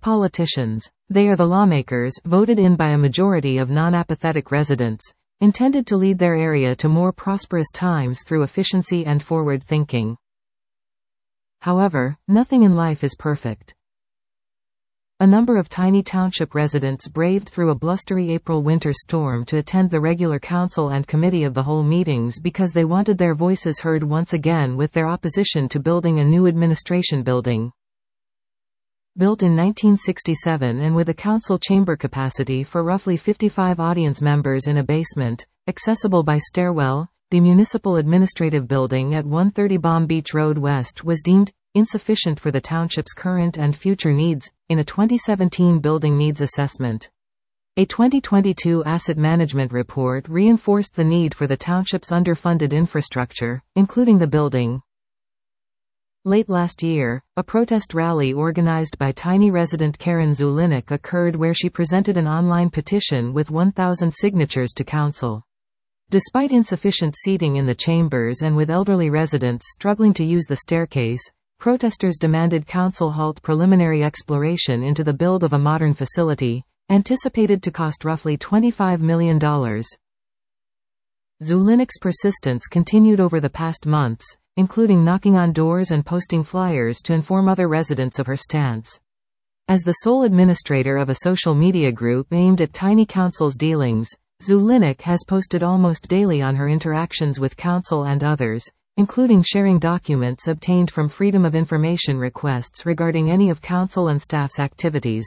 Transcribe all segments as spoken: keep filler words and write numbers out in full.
Politicians. They are the lawmakers, voted in by a majority of non-apathetic residents, intended to lead their area to more prosperous times through efficiency and forward thinking. However, nothing in life is perfect. A number of tiny township residents braved through a blustery April-winter storm to attend the regular council and committee of the whole meetings because they wanted their voices heard once again with their opposition to building a new administration building. Built in nineteen sixty-seven and with a council chamber capacity for roughly fifty-five audience members in a basement, accessible by stairwell, the Municipal Administrative Building at one thirty Balm Beach Road West was deemed insufficient for the township's current and future needs, in a twenty seventeen Building Needs Assessment. A twenty twenty-two Asset Management Report reinforced the need for the township's underfunded infrastructure, including the building. Late last year, a protest rally organized by tiny resident Karen Zulinik occurred where she presented an online petition with one thousand signatures to council. Despite insufficient seating in the chambers and with elderly residents struggling to use the staircase, protesters demanded council halt preliminary exploration into the build of a modern facility, anticipated to cost roughly twenty-five million dollars. Zulinik's persistence continued over the past months, including knocking on doors and posting flyers to inform other residents of her stance. As the sole administrator of a social media group aimed at tiny council's dealings, Zulinik has posted almost daily on her interactions with council and others, including sharing documents obtained from Freedom of Information requests regarding any of council and staff's activities.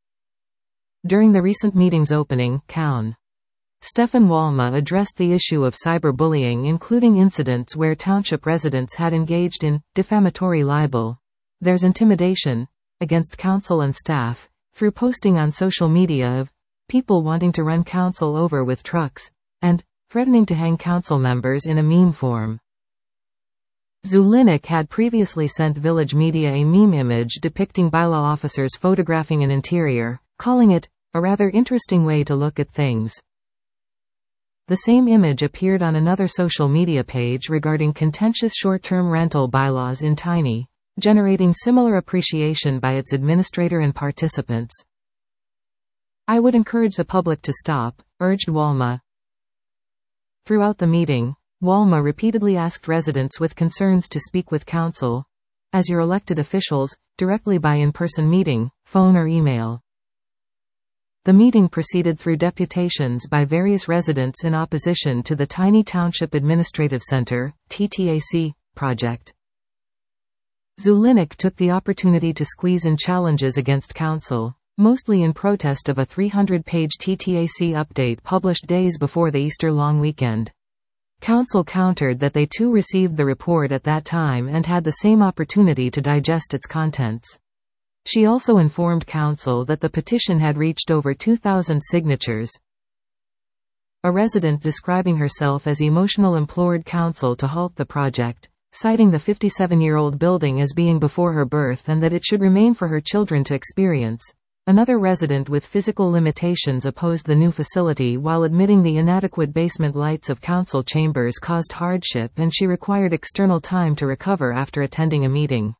During the recent meeting's opening, Coun. Stefan Walma addressed the issue of cyberbullying, including incidents where township residents had engaged in defamatory libel. There's intimidation against council and staff through posting on social media of people wanting to run council over with trucks and threatening to hang council members in a meme form. Zulinik had previously sent Village Media a meme image depicting bylaw officers photographing an interior, calling it a rather interesting way to look at things. The same image appeared on another social media page regarding contentious short-term rental bylaws in Tiny, generating similar appreciation by its administrator and participants. I would encourage the public to stop, urged Walma. Throughout the meeting, Walma repeatedly asked residents with concerns to speak with council, as your elected officials, directly by in-person meeting, phone or email. The meeting proceeded through deputations by various residents in opposition to the Tiny Township Administrative Center (T T A C) project. Zulinik took the opportunity to squeeze in challenges against council, mostly in protest of a three hundred page T T A C update published days before the Easter long weekend. Council countered that they too received the report at that time and had the same opportunity to digest its contents. She also informed council that the petition had reached over two thousand signatures. A resident describing herself as emotional implored council to halt the project, citing the fifty-seven-year-old building as being before her birth and that it should remain for her children to experience. Another resident with physical limitations opposed the new facility while admitting the inadequate basement lights of council chambers caused hardship and she required external time to recover after attending a meeting.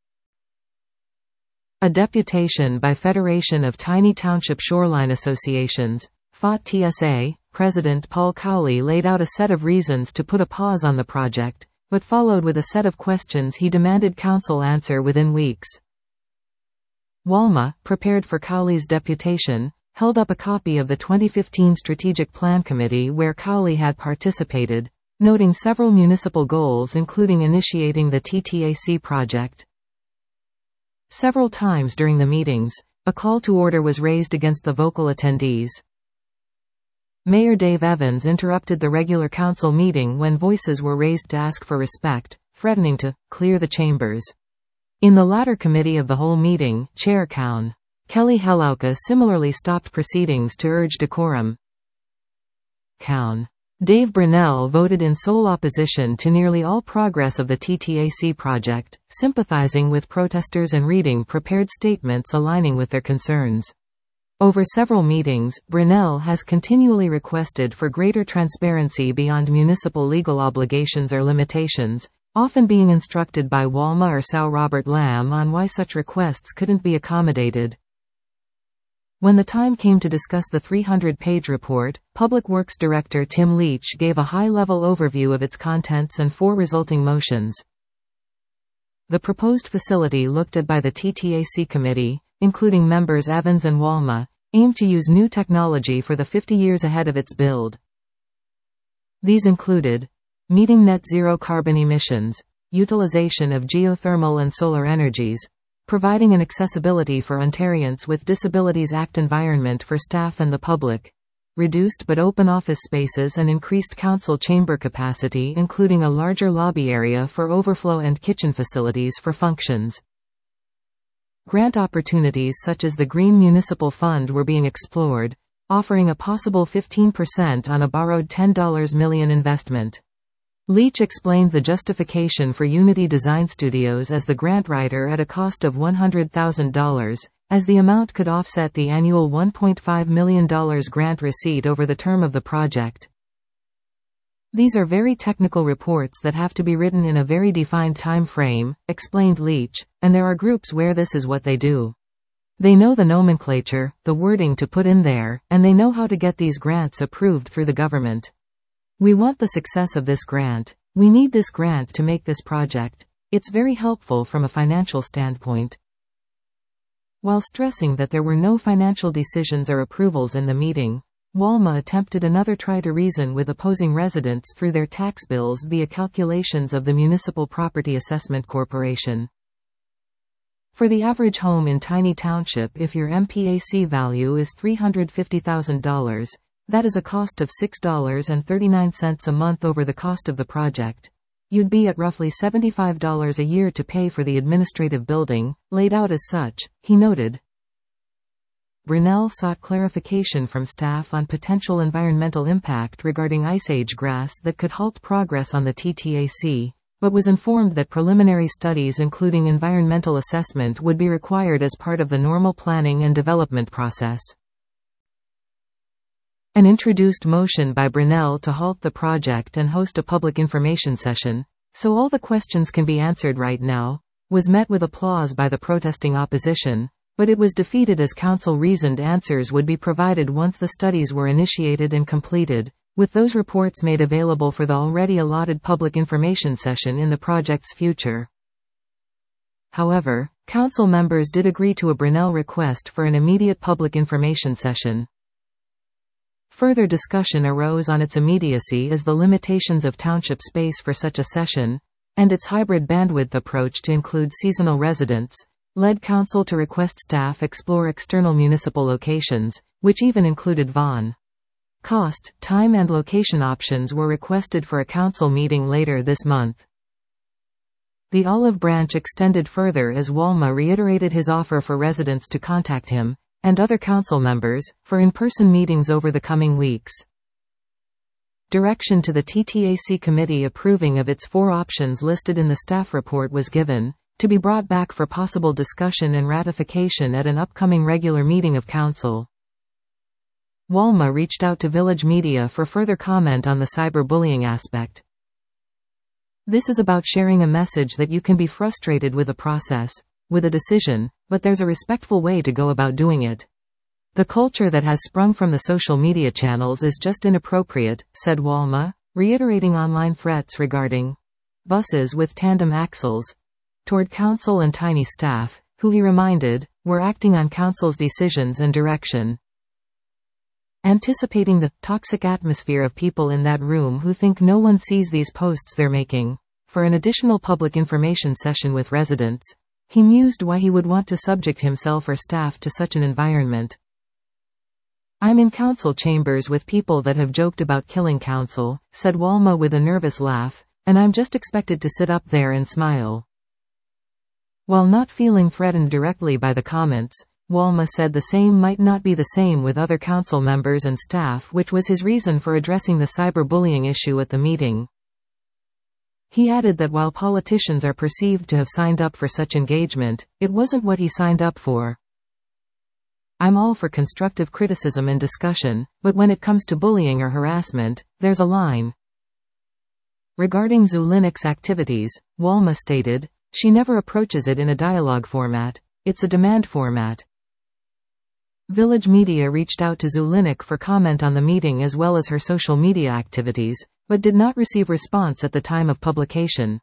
A deputation by Federation of Tiny Township Shoreline Associations, F O T T S A, President Paul Cowley laid out a set of reasons to put a pause on the project, but followed with a set of questions he demanded council answer within weeks. Walma, prepared for Cowley's deputation, held up a copy of the twenty fifteen Strategic Plan Committee where Cowley had participated, noting several municipal goals including initiating the T T A C project. Several times during the meetings, a call to order was raised against the vocal attendees. Mayor Dave Evans interrupted the regular council meeting when voices were raised to ask for respect, threatening to clear the chambers. In the latter committee of the whole meeting, Chair Coun. Kelly Helauka similarly stopped proceedings to urge decorum. Coun. Dave Brunell voted in sole opposition to nearly all progress of the T T A C project, sympathizing with protesters and reading prepared statements aligning with their concerns. Over several meetings, Brunell has continually requested for greater transparency beyond municipal legal obligations or limitations, often being instructed by Walma or Sir Robert Lamb on why such requests couldn't be accommodated. When the time came to discuss the three hundred page report, Public Works Director Tim Leach gave a high-level overview of its contents and four resulting motions. The proposed facility looked at by the T T A C committee, including members Evans and Walma, aimed to use new technology for the fifty years ahead of its build. These included meeting net zero carbon emissions, utilization of geothermal and solar energies, providing an accessibility for Ontarians with Disabilities Act environment for staff and the public, reduced but open office spaces and increased council chamber capacity including a larger lobby area for overflow and kitchen facilities for functions. Grant opportunities such as the Green Municipal Fund were being explored, offering a possible fifteen percent on a borrowed ten million dollars investment. Leach explained the justification for Unity Design Studios as the grant writer at a cost of one hundred thousand dollars, as the amount could offset the annual one point five million dollars grant receipt over the term of the project. These are very technical reports that have to be written in a very defined time frame, explained Leach, and there are groups where this is what they do. They know the nomenclature, the wording to put in there, and they know how to get these grants approved through the government. We want the success of this grant. We need this grant to make this project. It's very helpful from a financial standpoint. While stressing that there were no financial decisions or approvals in the meeting, Walma attempted another try to reason with opposing residents through their tax bills via calculations of the Municipal Property Assessment Corporation. For the average home in Tiny Township, if your M P A C value is three hundred fifty thousand dollars, that is a cost of six dollars and thirty-nine cents a month over the cost of the project. You'd be at roughly seventy-five dollars a year to pay for the administrative building, laid out as such, he noted. Brunel sought clarification from staff on potential environmental impact regarding Ice Age grass that could halt progress on the T T A C, but was informed that preliminary studies including environmental assessment would be required as part of the normal planning and development process. An introduced motion by Brunel to halt the project and host a public information session, so all the questions can be answered right now, was met with applause by the protesting opposition, but it was defeated as council reasoned answers would be provided once the studies were initiated and completed, with those reports made available for the already allotted public information session in the project's future. However, council members did agree to a Brunel request for an immediate public information session. Further discussion arose on its immediacy as the limitations of township space for such a session, and its hybrid bandwidth approach to include seasonal residents, led council to request staff explore external municipal locations, which even included Vaughan. Cost, time and location options were requested for a council meeting later this month. The olive branch extended further as Walma reiterated his offer for residents to contact him, and other council members, for in-person meetings over the coming weeks. Direction to the T T A C committee approving of its four options listed in the staff report was given, to be brought back for possible discussion and ratification at an upcoming regular meeting of council. Walma reached out to Village Media for further comment on the cyberbullying aspect. This is about sharing a message that you can be frustrated with a process, with a decision, but there's a respectful way to go about doing it. The culture that has sprung from the social media channels is just inappropriate, said Walma, reiterating online threats regarding buses with tandem axles toward council and Tiny staff, who he reminded, were acting on council's decisions and direction. Anticipating the toxic atmosphere of people in that room who think no one sees these posts they're making, for an additional public information session with residents, he mused why he would want to subject himself or staff to such an environment. I'm in council chambers with people that have joked about killing council, said Walma with a nervous laugh, and I'm just expected to sit up there and smile. While not feeling threatened directly by the comments, Walma said the same might not be the same with other council members and staff, which was his reason for addressing the cyberbullying issue at the meeting. He added that while politicians are perceived to have signed up for such engagement, it wasn't what he signed up for. I'm all for constructive criticism and discussion, but when it comes to bullying or harassment, there's a line. Regarding Zulinix activities, Walma stated, she never approaches it in a dialogue format, it's a demand format. Village Media reached out to Zulinik for comment on the meeting as well as her social media activities, but did not receive response at the time of publication.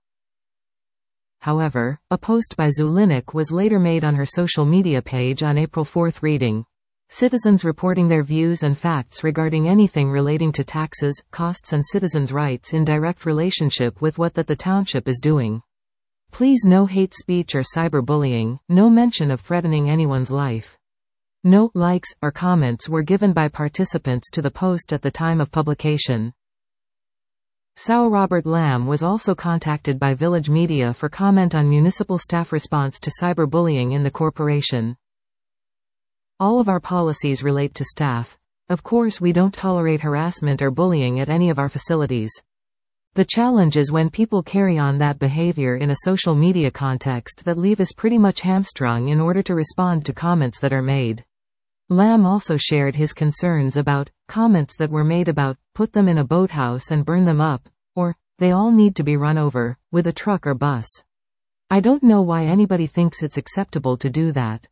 However, a post by Zulinik was later made on her social media page on April fourth reading, "Citizens reporting their views and facts regarding anything relating to taxes, costs and citizens' rights in direct relationship with what that the township is doing. Please no hate speech or cyberbullying, no mention of threatening anyone's life." No likes or comments were given by participants to the post at the time of publication. S O W Robert Lamb was also contacted by Village Media for comment on municipal staff response to cyberbullying in the corporation. "All of our policies relate to staff. Of course we don't tolerate harassment or bullying at any of our facilities. The challenge is when people carry on that behavior in a social media context that leave us pretty much hamstrung in order to respond to comments that are made." Lamb also shared his concerns about comments that were made about, "Put them in a boathouse and burn them up," or, "They all need to be run over, with a truck or bus. I don't know why anybody thinks it's acceptable to do that."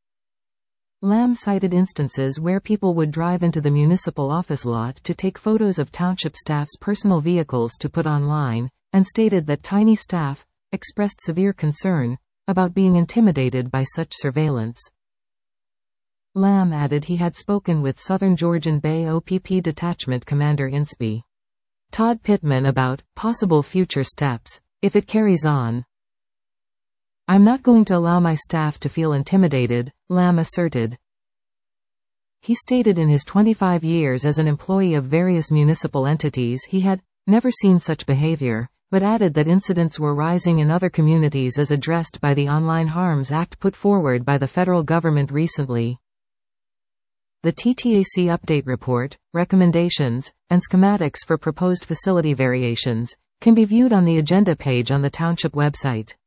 Lamb cited instances where people would drive into the municipal office lot to take photos of township staff's personal vehicles to put online, and stated that Tiny staff expressed severe concern about being intimidated by such surveillance. Lamb added he had spoken with Southern Georgian Bay O P P Detachment Commander Inspector Todd Pittman about possible future steps if it carries on. "I'm not going to allow my staff to feel intimidated," Lamb asserted. He stated in his twenty-five years as an employee of various municipal entities he had never seen such behavior, but added that incidents were rising in other communities as addressed by the Online Harms Act put forward by the federal government recently. The T T A C update report, recommendations, and schematics for proposed facility variations can be viewed on the agenda page on the Township website.